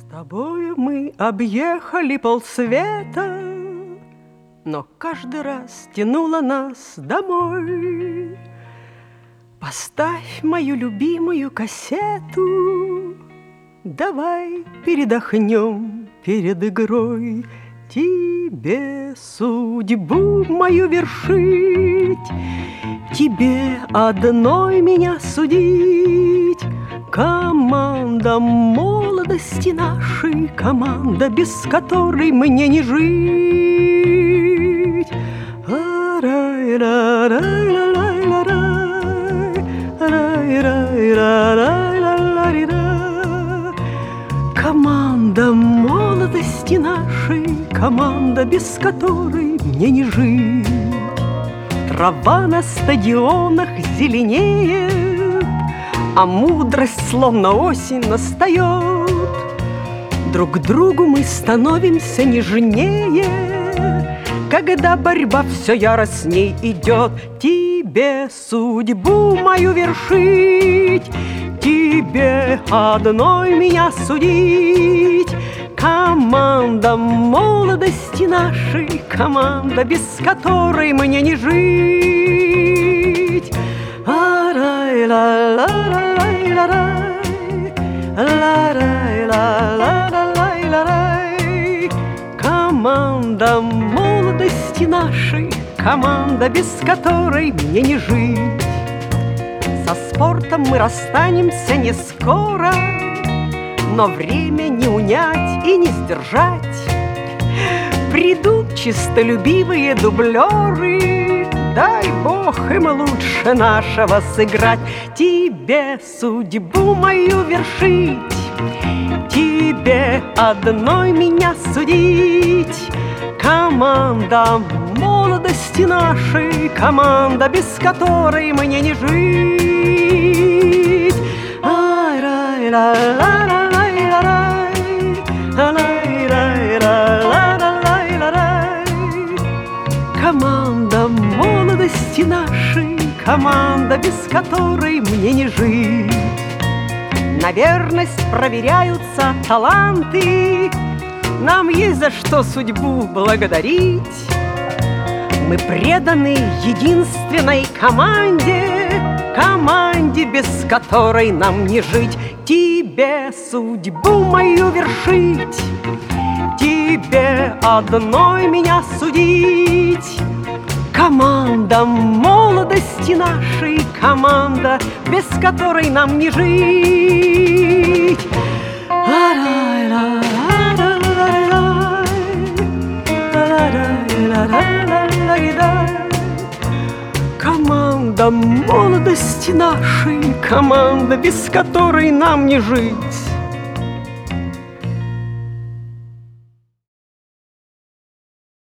тобою мы объехали полсвета, но каждый раз тянуло нас домой. Поставь мою любимую кассету, давай передохнем перед игрой. Тебе судьбу мою вершить, тебе одной меня судить. Команда молодости нашей, команда, без которой мне не жить. Команда молодости нашей, команда, без которой мне не жить. Трава на стадионах зеленеет, а мудрость, словно осень, настает. Друг к другу мы становимся нежнее, когда борьба все яростней идет. Тебе судьбу мою вершить, тебе одной меня судить. Команда молодости нашей, команда, без которой мне не жить. Команда молодости нашей, команда, без которой мне не жить. Со спортом мы расстанемся не скоро, но время не унять и не сдержать. Придут чистолюбивые дублеры, дай Бог им лучше нашего сыграть. Тебе судьбу мою вершить, тебе одной меня судить. Команда молодости нашей, команда, без которой мне не жить. Команда молодости нашей, команда, без которой мне не жить. На верность проверяются таланты, нам есть за что судьбу благодарить. Мы преданы единственной команде, команде, без которой нам не жить. Тебе судьбу мою вершить, тебе одной меня судить. Команда молодости нашей, команда, без которой нам не жить. Команда молодости нашей, команда, без которой нам не жить.